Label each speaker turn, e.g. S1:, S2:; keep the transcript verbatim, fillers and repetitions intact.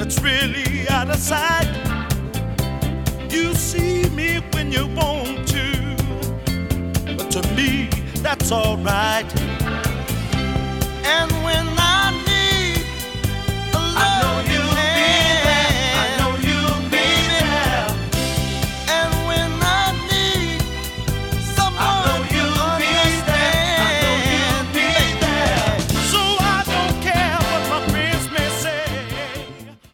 S1: that's really out of sight. You see me when you want to, but to me that's alright. And when